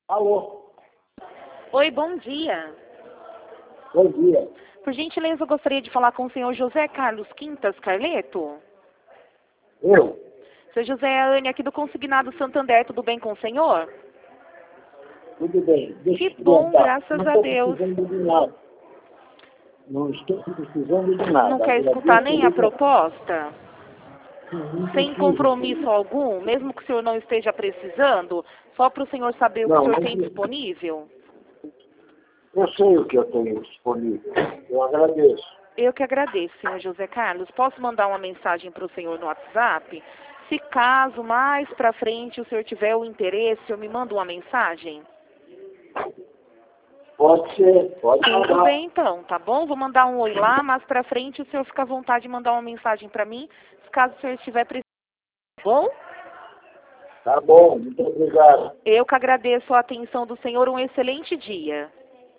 Alô? Oi, bom dia. Bom dia. Por gentileza, eu gostaria de falar com o senhor José Carlos Quintas Carleto. Eu? Seu José, é a Anne aqui do Consignado Santander, tudo bem com o senhor? Tudo bem. Deixa eu Que te bom, perguntar. graças Não a estou Deus. precisando de nada. Não estou precisando de nada. Não quer escutar nem a proposta? Sem compromisso algum, mesmo que o senhor não esteja precisando, só para o senhor saber o que o senhor tem disponível? Eu sei o que eu tenho disponível. Eu agradeço. Eu que agradeço, senhor José Carlos. Posso mandar uma mensagem para o senhor no WhatsApp? Se caso mais para frente o senhor tiver o interesse, o senhor me manda uma mensagem? Pode ser, pode Tudo mandar. bem então, tá bom? Vou mandar um oi lá, mas para frente o senhor fica à vontade de mandar uma mensagem para mim, se caso o senhor estiver precisando, tá bom? Tá bom, muito obrigado. Eu que agradeço a atenção do senhor, um excelente dia.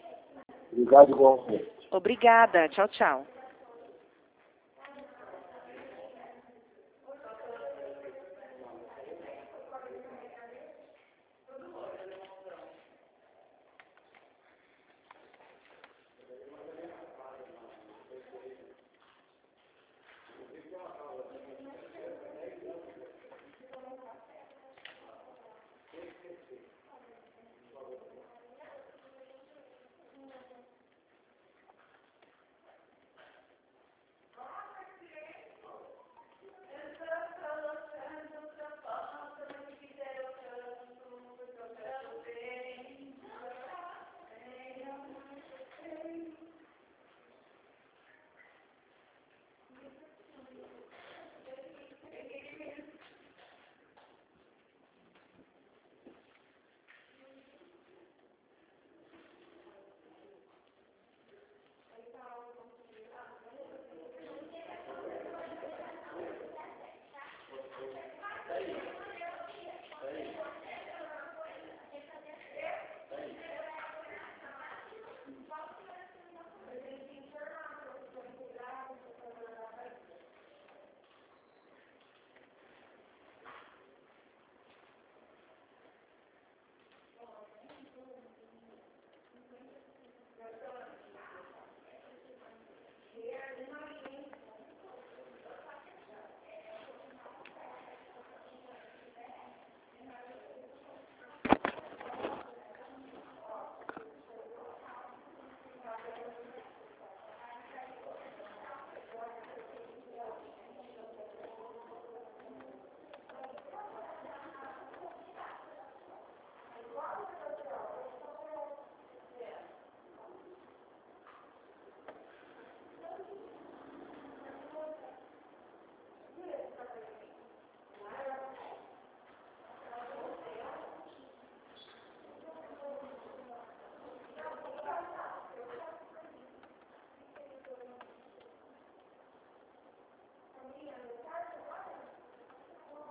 Obrigado igualmente. Obrigada, tchau, tchau.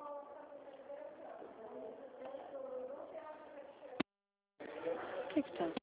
O que que tá?